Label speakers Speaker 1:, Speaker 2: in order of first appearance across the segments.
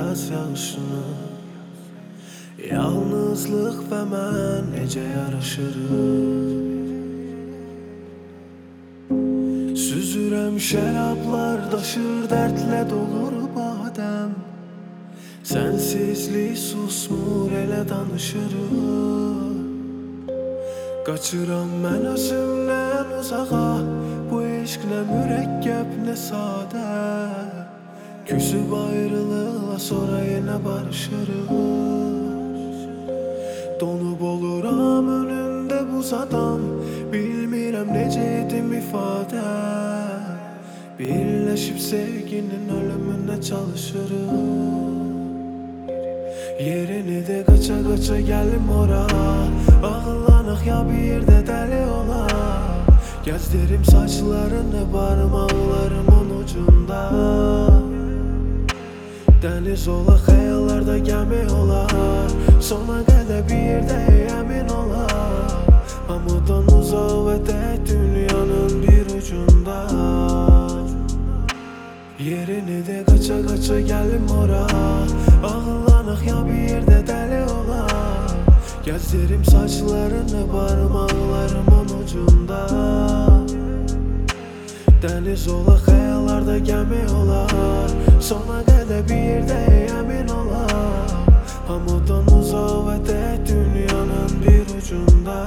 Speaker 1: yaz yağışını. Yalnızlık ve mən necə yaraşırıq. Süzürəm şərablar, daşır dərdlə dolur badəm. Sensizlik susmur, elə danışırıq. Qaçıram mən özümdən uzağa, bu eşq nə mürəkkəb, nə sadə. Küsüb ayrılıqla sonra yenə barışırıq. Donub oluram önündə buz adam, bilmirəm necə edim ifadə. Birləşib sevginin ölümünə çalışırıq. Yerini de qaça qaça gəlim ora, ağıllanaq ya bir yerdə dəli ola. Gəzdirim saçlarını barmaqlarımın ucunda. Dəniz ola, xəyallarda gəmi olar, sona qədər bir yerdə əmin olar. Hamıdan uzaq və tək dünyanın bir ucunda. Yerini de qaça qaça gəlim ora, ağıllanaq ya bir yerdə dəli olar. Gəzdirim saçlarını barmaqlarımın ucunda. Dəniz ola, xəyallarda gəmi olar, sona qədər bir yerdə əmin olar. Hamıdan uzaq və tək dünyanın bir ucunda.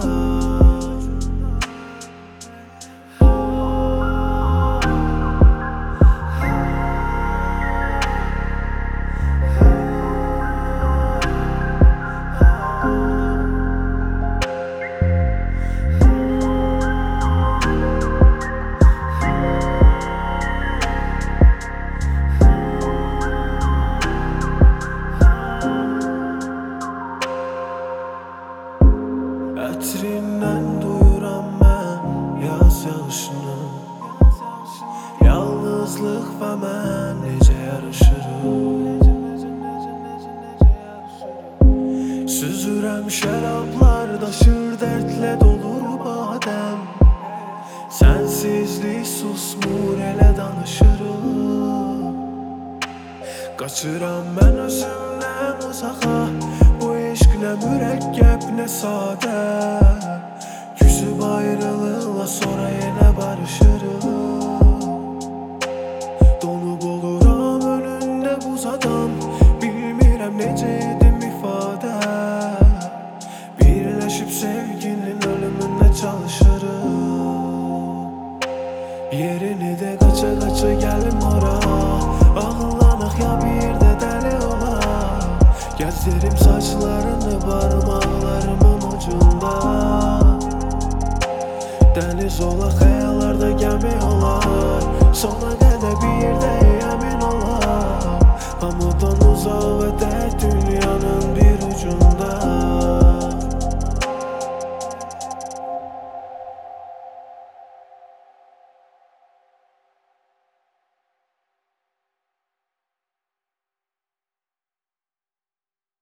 Speaker 1: Ətrindən duyuram mən yaz yağışını. Yalnızlıq və mən necə yarışırıq. Süzürəm şərablar, daşır dərdlə dolur badəm. Sensizlik susmur, elə danışırıq. Qaçıram mən özümdən uzağa, bu eşq nə mürəkkəb, nə sadə. Küsüb ayrılıqla sonra yenə barışırıq. Donub oluram önündə buz adam, bilmirəm necə edim ifadə. Birləşib sevginin ölümünə çalışırıq. Yerini de qaça qaça gəlim ora, ağıllanaq ya bir yerdə dəli olar. Gəzdirim saçlarını barmaqlarımın ucunda. Dəniz ola, xəyallarda gəmi olar, sona qədər bir yerdə əmin olar. Hamıdan uzaq və tək